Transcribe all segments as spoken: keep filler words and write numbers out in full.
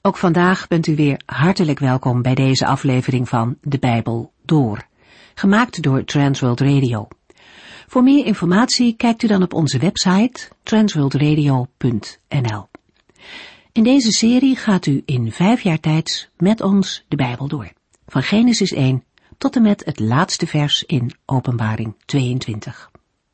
Ook vandaag bent u weer hartelijk welkom bij deze aflevering van De Bijbel Door, gemaakt door Transworld Radio. Voor meer informatie kijkt u dan op onze website transworld radio punt n l. In deze serie gaat u in vijf jaar tijd met ons de Bijbel door, van Genesis één tot en met het laatste vers in Openbaring tweeëntwintig.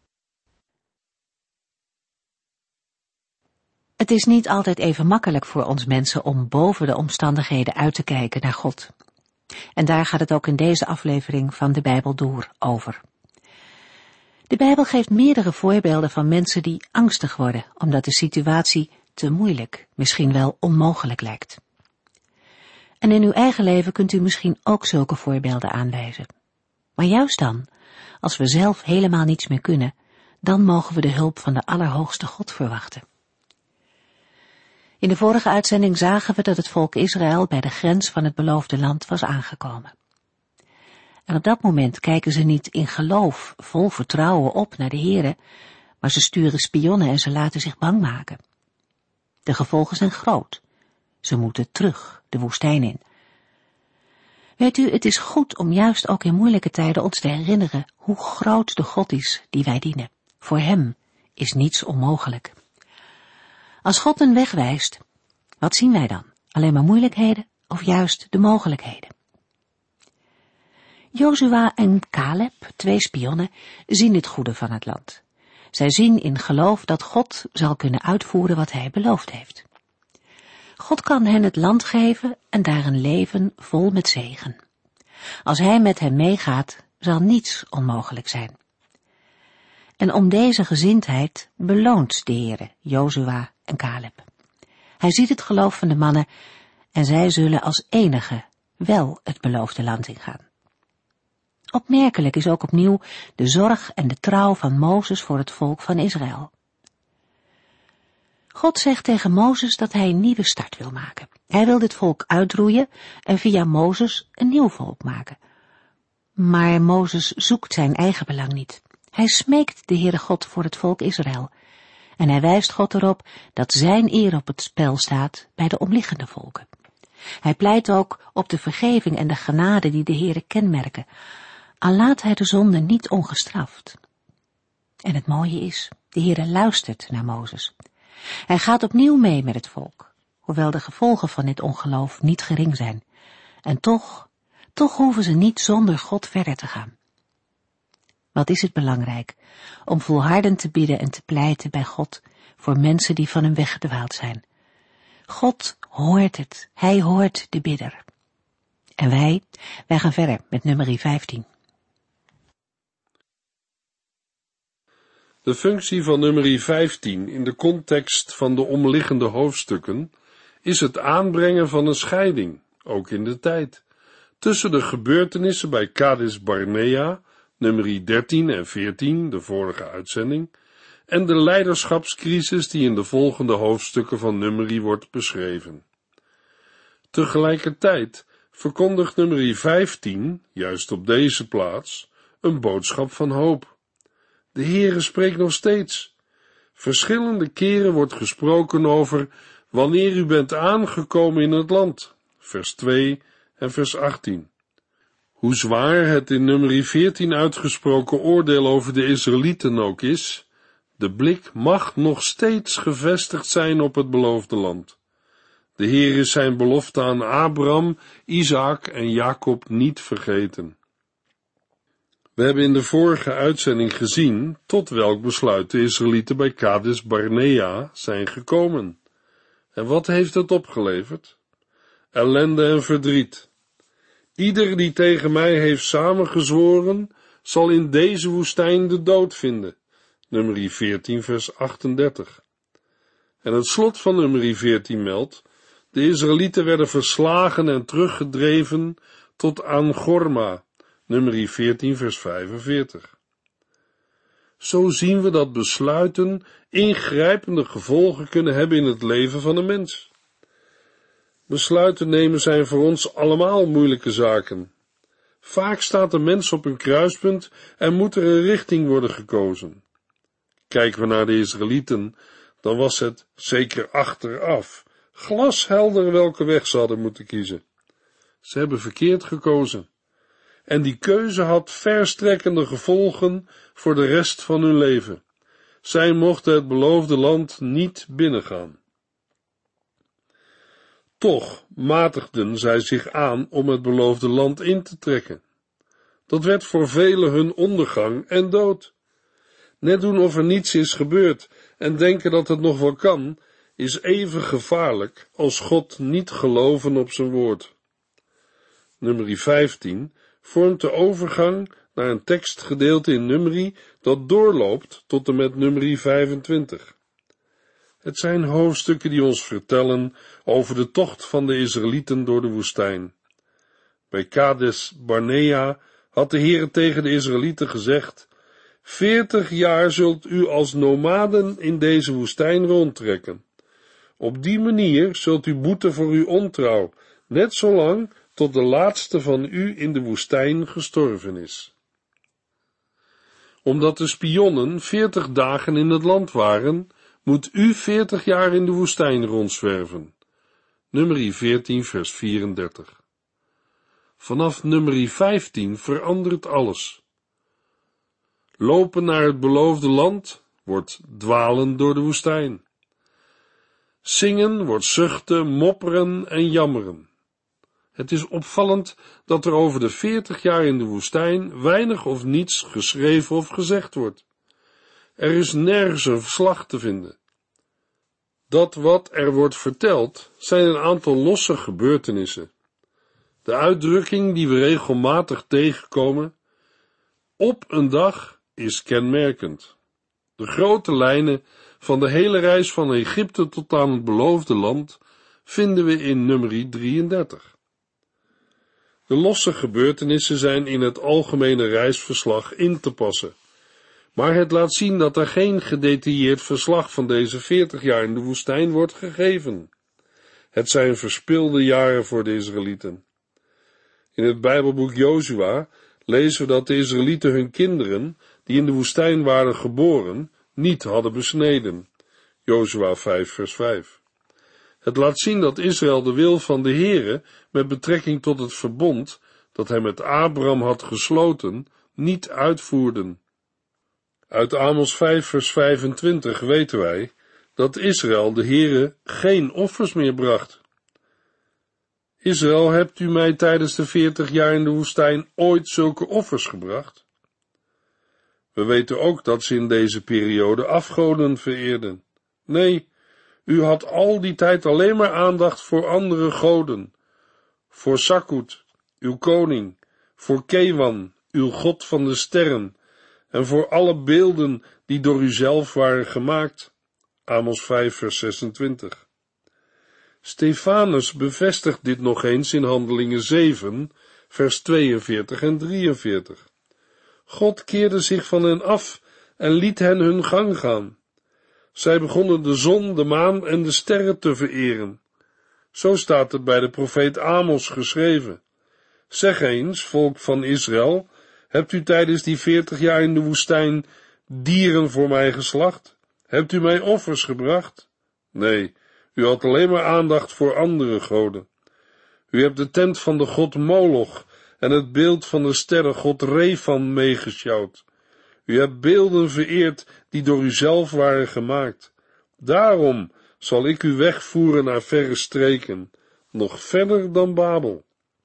Het is niet altijd even makkelijk voor ons mensen om boven de omstandigheden uit te kijken naar God. En daar gaat het ook in deze aflevering van de Bijbel Door over. De Bijbel geeft meerdere voorbeelden van mensen die angstig worden, omdat de situatie te moeilijk, misschien wel onmogelijk lijkt. En in uw eigen leven kunt u misschien ook zulke voorbeelden aanwijzen. Maar juist dan, als we zelf helemaal niets meer kunnen, dan mogen we de hulp van de Allerhoogste God verwachten. In de vorige uitzending zagen we dat het volk Israël bij de grens van het beloofde land was aangekomen. En op dat moment kijken ze niet in geloof, vol vertrouwen op naar de Here, maar ze sturen spionnen en ze laten zich bang maken. De gevolgen zijn groot. Ze moeten terug de woestijn in. Weet u, het is goed om juist ook in moeilijke tijden ons te herinneren hoe groot de God is die wij dienen. Voor hem is niets onmogelijk. Als God een weg wijst, wat zien wij dan? Alleen maar moeilijkheden of juist de mogelijkheden? Jozua en Caleb, twee spionnen, zien het goede van het land. Zij zien in geloof dat God zal kunnen uitvoeren wat hij beloofd heeft. God kan hen het land geven en daar een leven vol met zegen. Als hij met hen meegaat, zal niets onmogelijk zijn. En om deze gezindheid beloont de Heere Jozua en Caleb. Hij ziet het geloof van de mannen en zij zullen als enige wel het beloofde land ingaan. Opmerkelijk is ook opnieuw de zorg en de trouw van Mozes voor het volk van Israël. God zegt tegen Mozes dat hij een nieuwe start wil maken. Hij wil dit volk uitroeien en via Mozes een nieuw volk maken. Maar Mozes zoekt zijn eigen belang niet. Hij smeekt de Heere God voor het volk Israël. En hij wijst God erop dat zijn eer op het spel staat bij de omliggende volken. Hij pleit ook op de vergeving en de genade die de Heere kenmerken, al laat hij de zonde niet ongestraft. En het mooie is, de Heere luistert naar Mozes. Hij gaat opnieuw mee met het volk, hoewel de gevolgen van dit ongeloof niet gering zijn. En toch, toch hoeven ze niet zonder God verder te gaan. Wat is het belangrijk om volhardend te bidden en te pleiten bij God voor mensen die van hun weg gedwaald zijn. God hoort het, hij hoort de bidder. En wij, wij gaan verder met nummer vijftien. De functie van nummer vijftien in de context van de omliggende hoofdstukken is het aanbrengen van een scheiding, ook in de tijd, tussen de gebeurtenissen bij Kades Barnea, nummer dertien en veertien, de vorige uitzending, en de leiderschapscrisis die in de volgende hoofdstukken van nummer wordt beschreven. Tegelijkertijd verkondigt nummer vijftien, juist op deze plaats, een boodschap van hoop. De Heere spreekt nog steeds. Verschillende keren wordt gesproken over wanneer u bent aangekomen in het land, vers twee en vers achttien. Hoe zwaar het in nummer veertien uitgesproken oordeel over de Israëlieten ook is, de blik mag nog steeds gevestigd zijn op het beloofde land. De Heer is zijn belofte aan Abraham, Isaac en Jacob niet vergeten. We hebben in de vorige uitzending gezien tot welk besluit de Israëlieten bij Kades Barnea zijn gekomen. En wat heeft het opgeleverd? Ellende en verdriet. Ieder die tegen mij heeft samengezworen, zal in deze woestijn de dood vinden. Nummer veertien, vers achtendertig. En het slot van nummer veertien meldt, de Israëlieten werden verslagen en teruggedreven tot Angorma. Nummer veertien, vers vijfenveertig. Zo zien we dat besluiten ingrijpende gevolgen kunnen hebben in het leven van een mens. Besluiten nemen zijn voor ons allemaal moeilijke zaken. Vaak staat de mens op een kruispunt en moet er een richting worden gekozen. Kijken we naar de Israëlieten, dan was het, zeker achteraf, Glashelder welke weg ze hadden moeten kiezen. Ze hebben verkeerd gekozen. En die keuze had verstrekkende gevolgen voor de rest van hun leven. Zij mochten het beloofde land niet binnengaan. Toch matigden zij zich aan om het beloofde land in te trekken. Dat werd voor velen hun ondergang en dood. Net doen of er niets is gebeurd en denken dat het nog wel kan, is even gevaarlijk als God niet geloven op zijn woord. Nummer vijftien vormt de overgang naar een tekstgedeelte in Numeri dat doorloopt tot en met Numeri vijfentwintig. Het zijn hoofdstukken die ons vertellen over de tocht van de Israëlieten door de woestijn. Bij Kades Barnea had de Heere tegen de Israëlieten gezegd: Veertig jaar zult u als nomaden in deze woestijn rondtrekken. Op die manier zult u boeten voor uw ontrouw, net zolang tot de laatste van u in de woestijn gestorven is. Omdat de spionnen veertig dagen in het land waren, moet u veertig jaar in de woestijn rondzwerven. Numeri veertien vers vierendertig. Vanaf Numeri vijftien verandert alles. Lopen naar het beloofde land wordt dwalen door de woestijn. Zingen wordt zuchten, mopperen en jammeren. Het is opvallend dat er over de veertig jaar in de woestijn weinig of niets geschreven of gezegd wordt. Er is nergens een verslag te vinden. Dat wat er wordt verteld zijn een aantal losse gebeurtenissen. De uitdrukking die we regelmatig tegenkomen, op een dag, is kenmerkend. De grote lijnen van de hele reis van Egypte tot aan het beloofde land vinden we in Numeri drieëndertig. De losse gebeurtenissen zijn in het algemene reisverslag in te passen, maar het laat zien dat er geen gedetailleerd verslag van deze veertig jaar in de woestijn wordt gegeven. Het zijn verspilde jaren voor de Israëlieten. In het Bijbelboek Jozua lezen we dat de Israëlieten hun kinderen, die in de woestijn waren geboren, niet hadden besneden. Jozua vijf vers vijf. Het laat zien dat Israël de wil van de Heere met betrekking tot het verbond dat hij met Abraham had gesloten, niet uitvoerden. Uit Amos vijf vers vijfentwintig weten wij dat Israël de Heere geen offers meer bracht. Israël, hebt u mij tijdens de veertig jaar in de woestijn ooit zulke offers gebracht? We weten ook dat ze in deze periode afgoden vereerden. Nee, u had al die tijd alleen maar aandacht voor andere goden. Voor Sakut, uw koning, voor Kewan, uw god van de sterren, en voor alle beelden die door uzelf waren gemaakt. Amos vijf vers zesentwintig. Stefanus bevestigt dit nog eens in Handelingen zeven, vers tweeënveertig en drieënveertig. God keerde zich van hen af en liet hen hun gang gaan. Zij begonnen de zon, de maan en de sterren te vereren. Zo staat het bij de profeet Amos geschreven. Zeg eens, volk van Israël, hebt u tijdens die veertig jaar in de woestijn dieren voor mij geslacht? Hebt u mij offers gebracht? Nee, u had alleen maar aandacht voor andere goden. U hebt de tent van de god Moloch en het beeld van de sterrengod Refan meegesjouwd. U hebt beelden vereerd die door uzelf waren gemaakt. Daarom zal ik u wegvoeren naar verre streken, nog verder dan Babel.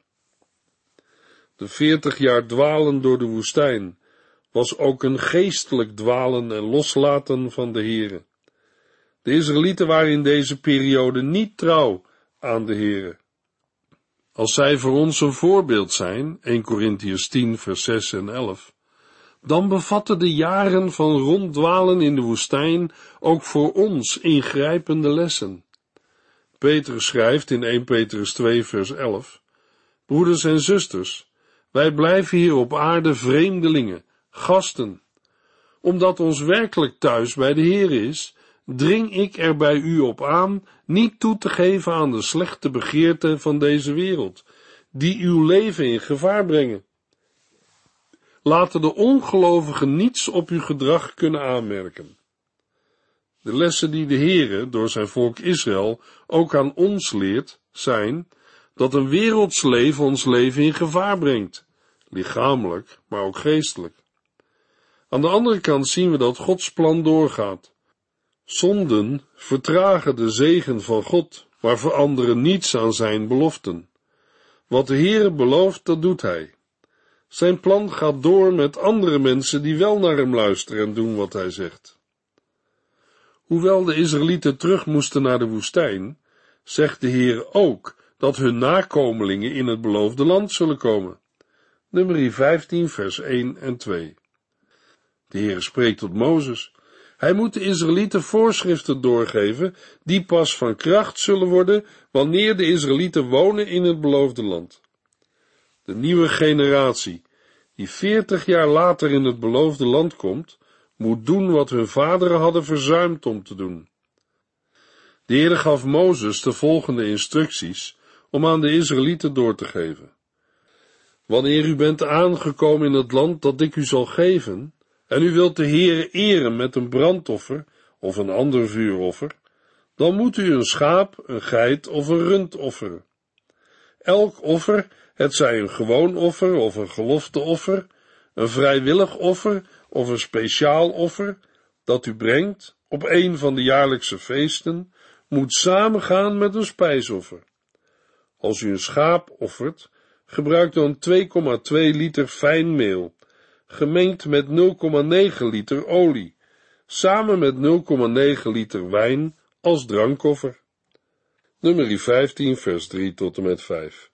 De veertig jaar dwalen door de woestijn was ook een geestelijk dwalen en loslaten van de Heere. De Israëlieten waren in deze periode niet trouw aan de Heere. Als zij voor ons een voorbeeld zijn, Eerste Korintiërs tien vers zes en elf, dan bevatten de jaren van ronddwalen in de woestijn ook voor ons ingrijpende lessen. Petrus schrijft in Eerste Petrus twee vers elf, broeders en zusters, wij blijven hier op aarde vreemdelingen, gasten. Omdat ons werkelijk thuis bij de Heer is, dring ik er bij u op aan niet toe te geven aan de slechte begeerten van deze wereld, die uw leven in gevaar brengen. Laten de ongelovigen niets op uw gedrag kunnen aanmerken. De lessen die de Heere door zijn volk Israël ook aan ons leert, zijn dat een werelds leven ons leven in gevaar brengt, lichamelijk, maar ook geestelijk. Aan de andere kant zien we dat Gods plan doorgaat. Zonden vertragen de zegen van God, maar veranderen niets aan zijn beloften. Wat de Heere belooft, dat doet hij. Zijn plan gaat door met andere mensen die wel naar hem luisteren en doen wat hij zegt. Hoewel de Israëlieten terug moesten naar de woestijn, zegt de Heer ook dat hun nakomelingen in het beloofde land zullen komen. Numeri vijftien, vers één en twee. De Heer spreekt tot Mozes. Hij moet de Israëlieten voorschriften doorgeven, die pas van kracht zullen worden wanneer de Israëlieten wonen in het beloofde land. De nieuwe generatie, die veertig jaar later in het beloofde land komt, moet doen wat hun vaderen hadden verzuimd om te doen. De Heer gaf Mozes de volgende instructies om aan de Israëlieten door te geven. Wanneer u bent aangekomen in het land dat ik u zal geven, en u wilt de Heere eren met een brandoffer of een ander vuuroffer, dan moet u een schaap, een geit of een rund offeren. Elk offer, het zij een gewoon offer of een gelofteoffer, een vrijwillig offer of een speciaal offer, dat u brengt op een van de jaarlijkse feesten, moet samengaan met een spijsoffer. Als u een schaap offert, gebruik dan twee komma twee liter fijn meel, gemengd met nul komma negen liter olie, samen met nul komma negen liter wijn als drankoffer. Numeri vijftien, vers drie tot en met vijf.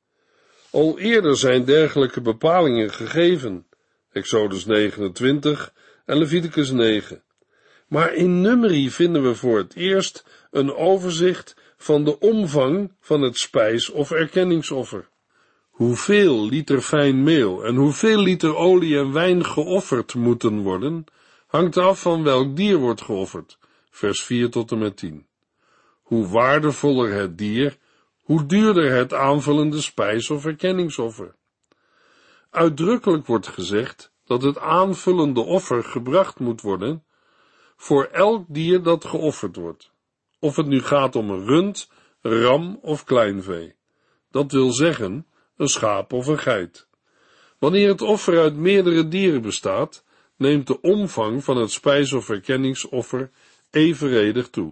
Al eerder zijn dergelijke bepalingen gegeven, Exodus negenentwintig en Leviticus negen. Maar in Numeri vinden we voor het eerst een overzicht van de omvang van het spijs- of erkenningsoffer. Hoeveel liter fijn meel en hoeveel liter olie en wijn geofferd moeten worden, hangt af van welk dier wordt geofferd, vers vier tot en met tien. Hoe waardevoller het dier, hoe duurder het aanvullende spijs- of erkenningsoffer. Uitdrukkelijk wordt gezegd dat het aanvullende offer gebracht moet worden voor elk dier dat geofferd wordt, of het nu gaat om een rund, ram of kleinvee. Dat wil zeggen, een schaap of een geit. Wanneer het offer uit meerdere dieren bestaat, neemt de omvang van het spijs- of erkenningsoffer evenredig toe.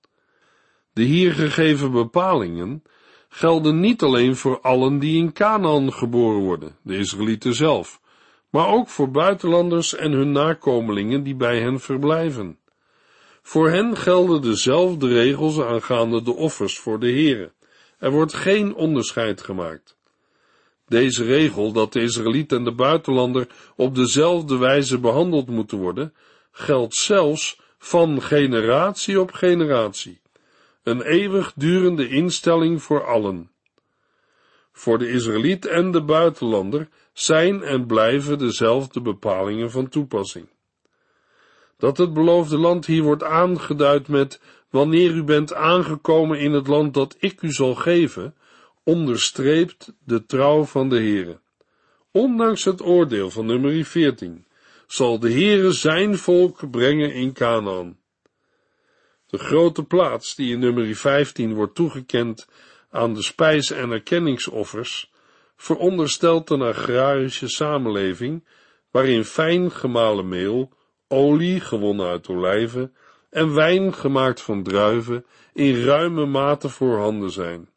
De hier gegeven bepalingen gelden niet alleen voor allen die in Kanaan geboren worden, de Israëlieten zelf, maar ook voor buitenlanders en hun nakomelingen die bij hen verblijven. Voor hen gelden dezelfde regels aangaande de offers voor de Heere. Er wordt geen onderscheid gemaakt. Deze regel dat de Israëliet en de buitenlander op dezelfde wijze behandeld moeten worden, geldt zelfs van generatie op generatie. Een eeuwigdurende instelling voor allen. Voor de Israëliet en de buitenlander zijn en blijven dezelfde bepalingen van toepassing. Dat het beloofde land hier wordt aangeduid met wanneer u bent aangekomen in het land dat ik u zal geven, onderstreept de trouw van de Heere. Ondanks het oordeel van Numeri veertien, zal de Heere zijn volk brengen in Kanaan. De grote plaats die in Numeri vijftien wordt toegekend aan de spijs- en erkenningsoffers, veronderstelt een agrarische samenleving, waarin fijn gemalen meel, olie gewonnen uit olijven en wijn gemaakt van druiven in ruime mate voorhanden zijn.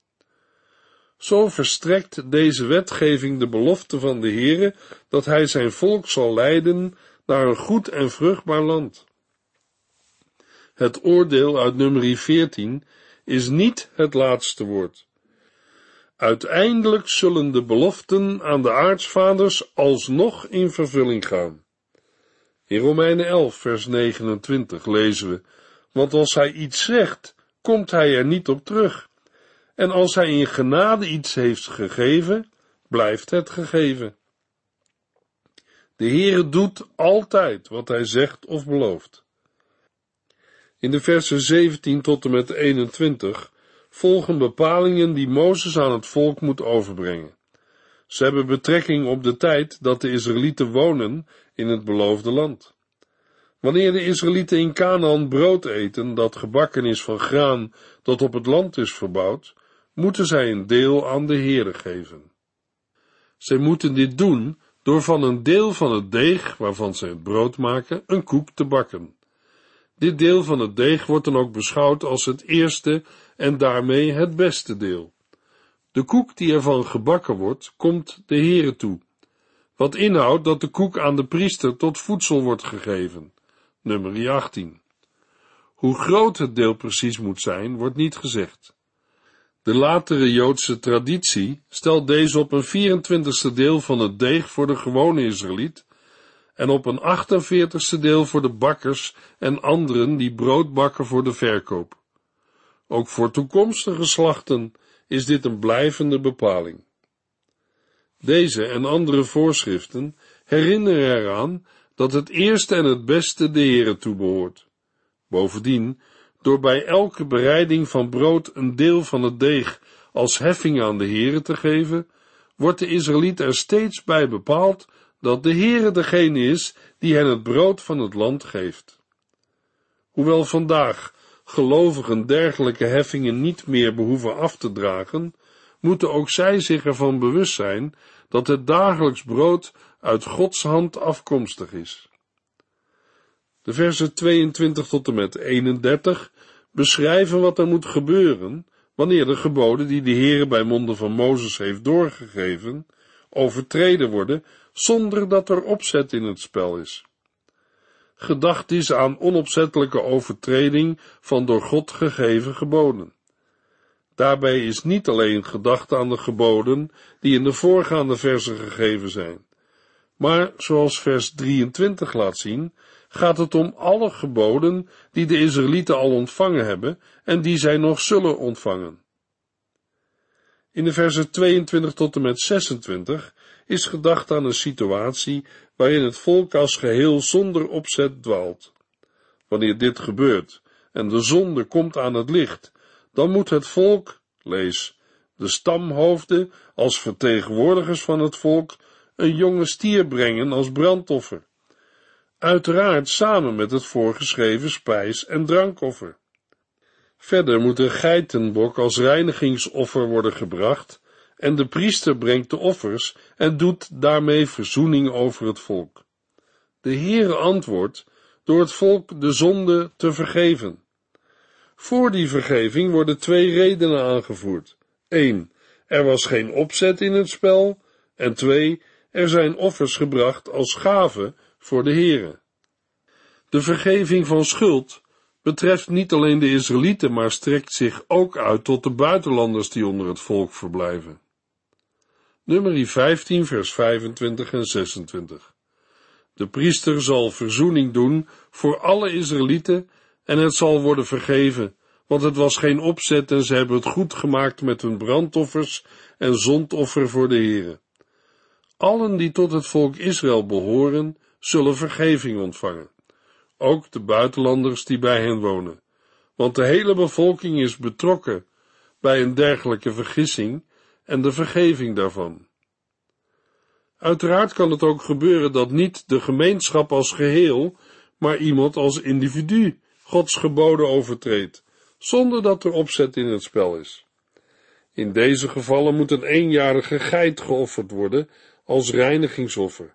Zo verstrekt deze wetgeving de belofte van de Heere dat hij zijn volk zal leiden naar een goed en vruchtbaar land. Het oordeel uit Numeri veertien is niet het laatste woord. Uiteindelijk zullen de beloften aan de aartsvaders alsnog in vervulling gaan. In Romeinen elf, vers negenentwintig lezen we, want als hij iets zegt, komt hij er niet op terug. En als hij in genade iets heeft gegeven, blijft het gegeven. De Heere doet altijd wat hij zegt of belooft. In de versen zeventien tot en met eenentwintig volgen bepalingen die Mozes aan het volk moet overbrengen. Ze hebben betrekking op de tijd dat de Israëlieten wonen in het beloofde land. Wanneer de Israëlieten in Kanaan brood eten dat gebakken is van graan dat op het land is verbouwd, moeten zij een deel aan de Heere geven. Zij moeten dit doen door van een deel van het deeg, waarvan zij het brood maken, een koek te bakken. Dit deel van het deeg wordt dan ook beschouwd als het eerste en daarmee het beste deel. De koek die ervan gebakken wordt, komt de Heere toe, wat inhoudt dat de koek aan de priester tot voedsel wordt gegeven. Nummer achttien. Hoe groot het deel precies moet zijn, wordt niet gezegd. De latere Joodse traditie stelt deze op een vierentwintigste deel van het deeg voor de gewone Israëliet en op een achtenveertigste deel voor de bakkers en anderen die brood bakken voor de verkoop. Ook voor toekomstige slachten is dit een blijvende bepaling. Deze en andere voorschriften herinneren eraan dat het eerste en het beste de Heere toebehoort. Bovendien, door bij elke bereiding van brood een deel van het deeg als heffing aan de Heere te geven, wordt de Israëliet er steeds bij bepaald dat de Heere degene is die hen het brood van het land geeft. Hoewel vandaag gelovigen dergelijke heffingen niet meer behoeven af te dragen, moeten ook zij zich ervan bewust zijn dat het dagelijks brood uit Gods hand afkomstig is. De versen tweeëntwintig tot en met eenendertig beschrijven wat er moet gebeuren wanneer de geboden die de Heere bij monden van Mozes heeft doorgegeven, overtreden worden zonder dat er opzet in het spel is. Gedacht is aan onopzettelijke overtreding van door God gegeven geboden. Daarbij is niet alleen gedacht aan de geboden die in de voorgaande versen gegeven zijn, maar, zoals vers drieëntwintig laat zien, gaat het om alle geboden die de Israëlieten al ontvangen hebben en die zij nog zullen ontvangen. In de versen tweeëntwintig tot en met zesentwintig is gedacht aan een situatie waarin het volk als geheel zonder opzet dwaalt. Wanneer dit gebeurt en de zonde komt aan het licht, dan moet het volk, lees, de stamhoofden als vertegenwoordigers van het volk, een jonge stier brengen als brandoffer. Uiteraard samen met het voorgeschreven spijs- en drankoffer. Verder moet een geitenbok als reinigingsoffer worden gebracht en de priester brengt de offers en doet daarmee verzoening over het volk. De Heere antwoordt door het volk de zonde te vergeven. Voor die vergeving worden twee redenen aangevoerd. Eén, er was geen opzet in het spel en twee, er zijn offers gebracht als gave voor de Heere. De vergeving van schuld betreft niet alleen de Israëlieten, maar strekt zich ook uit tot de buitenlanders die onder het volk verblijven. Nummer vijftien, vers vijfentwintig en zesentwintig. De priester zal verzoening doen voor alle Israëlieten en het zal worden vergeven, want het was geen opzet en ze hebben het goed gemaakt met hun brandoffers en zondoffer voor de Heere. Allen die tot het volk Israël behoren, zullen vergeving ontvangen. Ook de buitenlanders die bij hen wonen, want de hele bevolking is betrokken bij een dergelijke vergissing en de vergeving daarvan. Uiteraard kan het ook gebeuren dat niet de gemeenschap als geheel, maar iemand als individu Gods geboden overtreedt, zonder dat er opzet in het spel is. In deze gevallen moet een eenjarige geit geofferd worden als reinigingsoffer.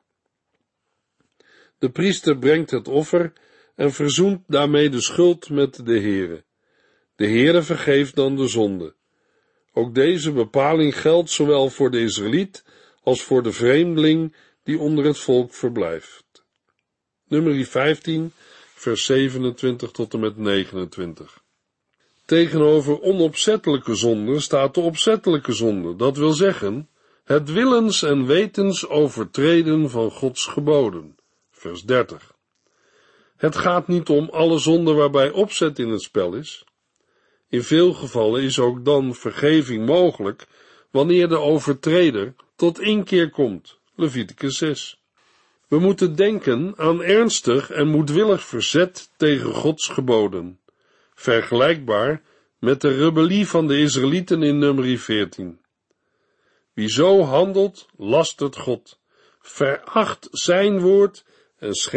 De priester brengt het offer en verzoent daarmee de schuld met de Heere. De Heere vergeeft dan de zonde. Ook deze bepaling geldt zowel voor de Israëliet als voor de vreemdeling die onder het volk verblijft. Nummer vijftien, vers zevenentwintig tot en met negenentwintig. Tegenover onopzettelijke zonde staat de opzettelijke zonde, dat wil zeggen, het willens en wetens overtreden van Gods geboden. Vers dertig. Het gaat niet om alle zonden waarbij opzet in het spel is. In veel gevallen is ook dan vergeving mogelijk wanneer de overtreder tot inkeer komt. Leviticus zes. We moeten denken aan ernstig en moedwillig verzet tegen Gods geboden, vergelijkbaar met de rebellie van de Israëlieten in nummer veertien. Wie zo handelt, lastert God, veracht zijn woord en schendt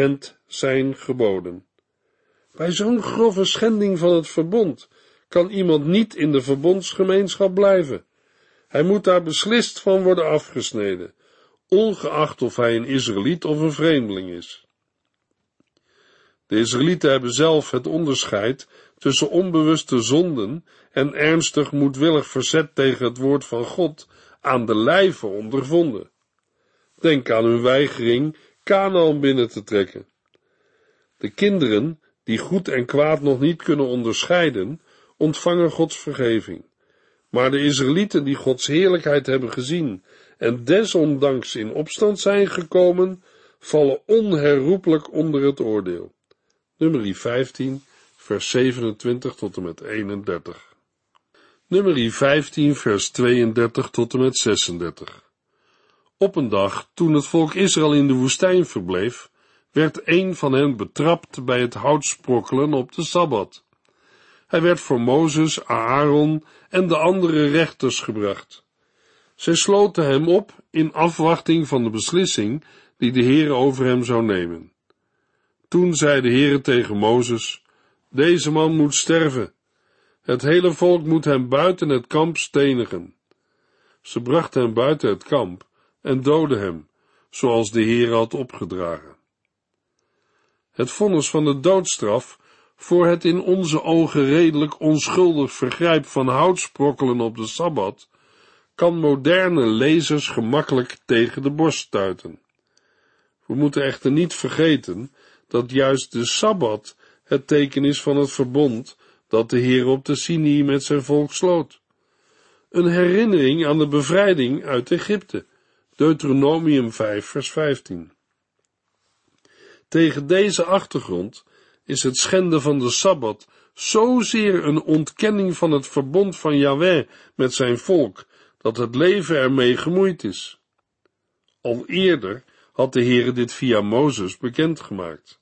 zijn geboden. Bij zo'n grove schending van het verbond kan iemand niet in de verbondsgemeenschap blijven. Hij moet daar beslist van worden afgesneden, ongeacht of hij een Israëliet of een vreemdeling is. De Israëlieten hebben zelf het onderscheid tussen onbewuste zonden en ernstig moedwillig verzet tegen het woord van God aan de lijve ondervonden. Denk aan hun weigering Kanaan binnen te trekken. De kinderen, die goed en kwaad nog niet kunnen onderscheiden, ontvangen Gods vergeving. Maar de Israëlieten die Gods heerlijkheid hebben gezien en desondanks in opstand zijn gekomen, vallen onherroepelijk onder het oordeel. Numeri vijftien, vers zevenentwintig tot en met eenendertig. Numeri vijftien, vers tweeëndertig tot en met zesendertig. Op een dag, toen het volk Israël in de woestijn verbleef, werd een van hen betrapt bij het houtsprokkelen op de Sabbat. Hij werd voor Mozes, Aaron en de andere rechters gebracht. Zij sloten hem op in afwachting van de beslissing die de Heere over hem zou nemen. Toen zei de Heere tegen Mozes: deze man moet sterven. Het hele volk moet hem buiten het kamp stenigen. Ze brachten hem buiten het kamp en doodden hem, zoals de Heere had opgedragen. Het vonnis van de doodstraf voor het in onze ogen redelijk onschuldig vergrijp van houtsprokkelen op de Sabbat kan moderne lezers gemakkelijk tegen de borst stuiten. We moeten echter niet vergeten dat juist de Sabbat het teken is van het verbond dat de Heer op de Sinai met zijn volk sloot. Een herinnering aan de bevrijding uit Egypte, Deuteronomium vijf, vers vijftien. Tegen deze achtergrond is het schenden van de Sabbat zozeer een ontkenning van het verbond van Jahweh met zijn volk, dat het leven ermee gemoeid is. Al eerder had de Heere dit via Mozes bekendgemaakt.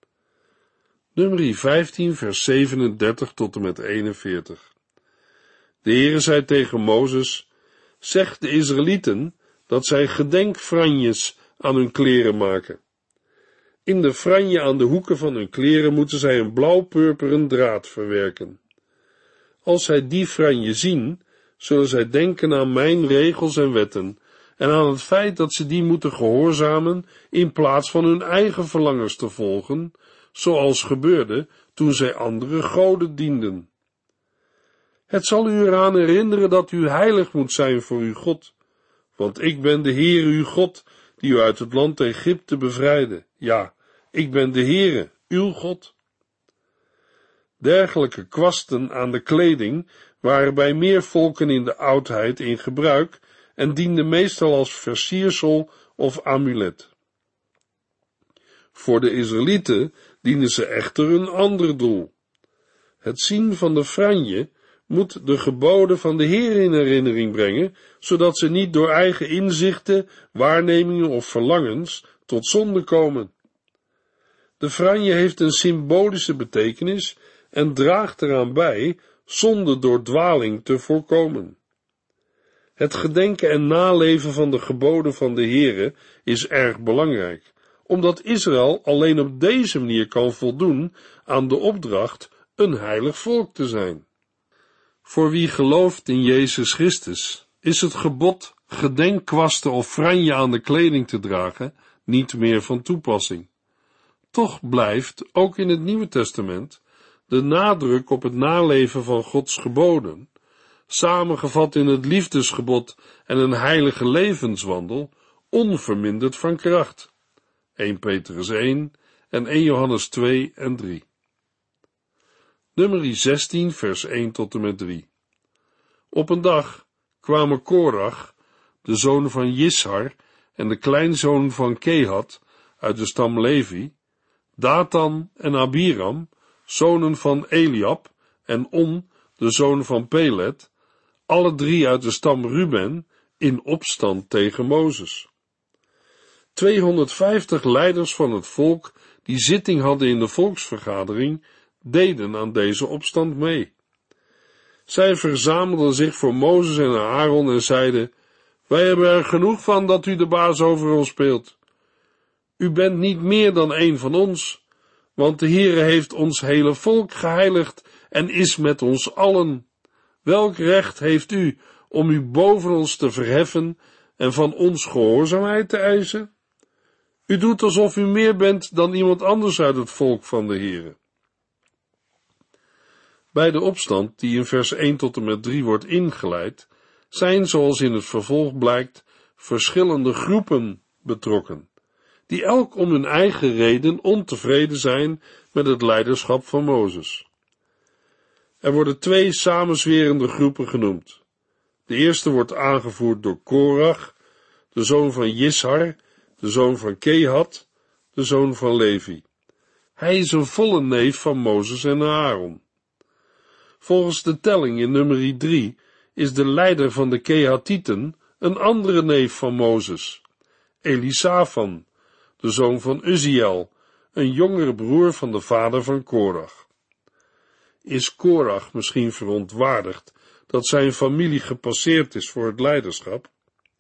Numeri vijftien, vers zevenendertig tot en met eenenveertig. De Heere zei tegen Mozes: zeg de Israëlieten dat zij gedenkfranjes aan hun kleren maken. In de franje aan de hoeken van hun kleren moeten zij een blauw-purperen draad verwerken. Als zij die franje zien, zullen zij denken aan mijn regels en wetten en aan het feit dat ze die moeten gehoorzamen in plaats van hun eigen verlangens te volgen, zoals gebeurde toen zij andere goden dienden. Het zal u eraan herinneren dat u heilig moet zijn voor uw God, want ik ben de Heere uw God, die u uit het land Egypte bevrijdde. Ja, ik ben de Heere, uw God. Dergelijke kwasten aan de kleding waren bij meer volken in de oudheid in gebruik en dienden meestal als versiersel of amulet. Voor de Israëlieten dienen ze echter een ander doel. Het zien van de franje moet de geboden van de Heer in herinnering brengen, zodat ze niet door eigen inzichten, waarnemingen of verlangens tot zonde komen. De franje heeft een symbolische betekenis en draagt eraan bij zonde door dwaling te voorkomen. Het gedenken en naleven van de geboden van de Heere is erg belangrijk, omdat Israël alleen op deze manier kan voldoen aan de opdracht een heilig volk te zijn. Voor wie gelooft in Jezus Christus is het gebod gedenkkwasten of franje aan de kleding te dragen niet meer van toepassing. Toch blijft, ook in het Nieuwe Testament, de nadruk op het naleven van Gods geboden, samengevat in het liefdesgebod en een heilige levenswandel, onverminderd van kracht. Eerste Petrus één en Eerste Johannes twee en drie. Numeri zestien, vers één tot en met drie. Op een dag kwamen Korach, de zoon van Jishar en de kleinzoon van Kehat uit de stam Levi, Datan en Abiram, zonen van Eliab, en On, de zoon van Pelet, alle drie uit de stam Ruben, in opstand tegen Mozes. tweehonderdvijftig leiders van het volk, die zitting hadden in de volksvergadering, deden aan deze opstand mee. Zij verzamelden zich voor Mozes en Aaron en zeiden: wij hebben er genoeg van dat u de baas over ons speelt. U bent niet meer dan een van ons, want de Heere heeft ons hele volk geheiligd en is met ons allen. Welk recht heeft u om u boven ons te verheffen en van ons gehoorzaamheid te eisen? U doet alsof u meer bent dan iemand anders uit het volk van de Heere. Bij de opstand, die in vers één tot en met drie wordt ingeleid, zijn, zoals in het vervolg blijkt, verschillende groepen betrokken, die elk om hun eigen reden ontevreden zijn met het leiderschap van Mozes. Er worden twee samenzwerende groepen genoemd. De eerste wordt aangevoerd door Korach, de zoon van Jishar, de zoon van Kehat, de zoon van Levi. Hij is een volle neef van Mozes en Aaron. Volgens de telling in nummer drie is de leider van de Kehatieten een andere neef van Mozes, Elisafan, de zoon van Uziel, een jongere broer van de vader van Korach. Is Korach misschien verontwaardigd dat zijn familie gepasseerd is voor het leiderschap?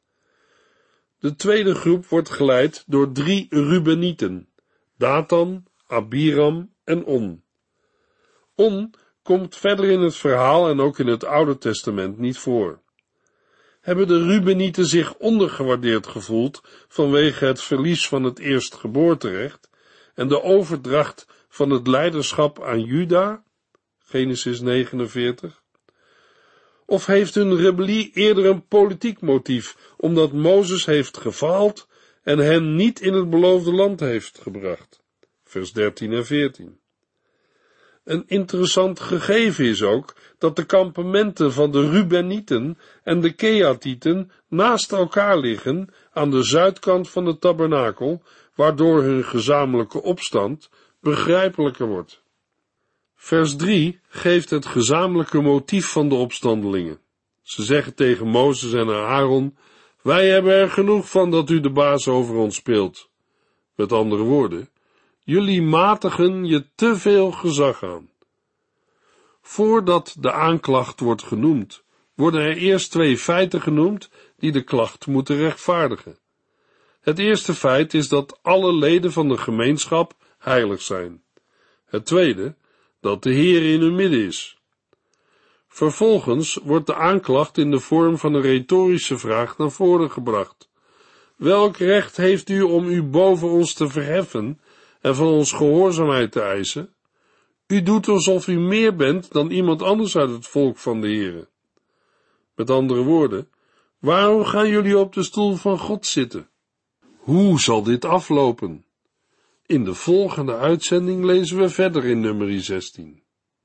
De tweede groep wordt geleid door drie Rubenieten, Datan, Abiram en On. On komt verder in het verhaal en ook in het Oude Testament niet voor. Hebben de Rubenieten zich ondergewaardeerd gevoeld vanwege het verlies van het eerstgeboorterecht en de overdracht van het leiderschap aan Juda? Genesis negenenveertig. Of heeft hun rebellie eerder een politiek motief, omdat Mozes heeft gefaald en hen niet in het beloofde land heeft gebracht? Vers dertien en veertien. Een interessant gegeven is ook dat de kampementen van de Rubenieten en de Kehatieten naast elkaar liggen aan de zuidkant van de tabernakel, waardoor hun gezamenlijke opstand begrijpelijker wordt. Vers drie geeft het gezamenlijke motief van de opstandelingen. Ze zeggen tegen Mozes en Aaron: wij hebben er genoeg van dat u de baas over ons speelt. Met andere woorden, jullie matigen je te veel gezag aan. Voordat de aanklacht wordt genoemd, worden er eerst twee feiten genoemd die de klacht moeten rechtvaardigen. Het eerste feit is dat alle leden van de gemeenschap heilig zijn. Het tweede, dat de Heer in hun midden is. Vervolgens wordt de aanklacht in de vorm van een retorische vraag naar voren gebracht. Welk recht heeft u om u boven ons te verheffen en van ons gehoorzaamheid te eisen? U doet alsof u meer bent dan iemand anders uit het volk van de Heere. Met andere woorden, waarom gaan jullie op de stoel van God zitten? Hoe zal dit aflopen? In de volgende uitzending lezen we verder in nummer zestien.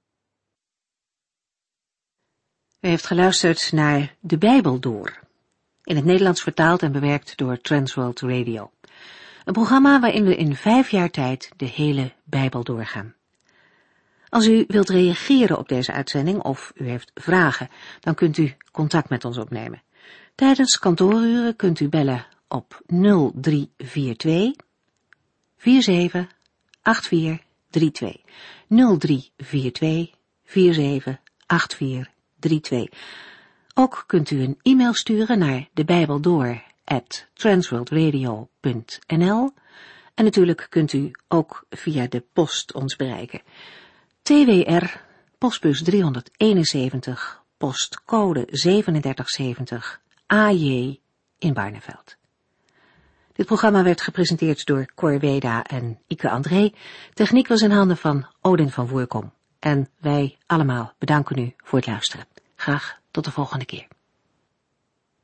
U heeft geluisterd naar De Bijbel Door, in het Nederlands vertaald en bewerkt door Transworld Radio. Een programma waarin we in vijf jaar tijd de hele Bijbel doorgaan. Als u wilt reageren op deze uitzending of u heeft vragen, dan kunt u contact met ons opnemen. Tijdens kantooruren kunt u bellen op nul drie vier twee vier zeven acht vier drie twee. nul drie vier twee vier zeven acht vier drie twee. Ook kunt u een e-mail sturen naar debijbeldoor at transworldradio punt n l en natuurlijk kunt u ook via de post ons bereiken. T W R, postbus driehonderdeenenzeventig, postcode zevenendertig zeventig, A J in Barneveld. Dit programma werd gepresenteerd door Cor Weda en Ike André. Techniek was in handen van Odin van Voerkom. En wij allemaal bedanken u voor het luisteren. Graag tot de volgende keer.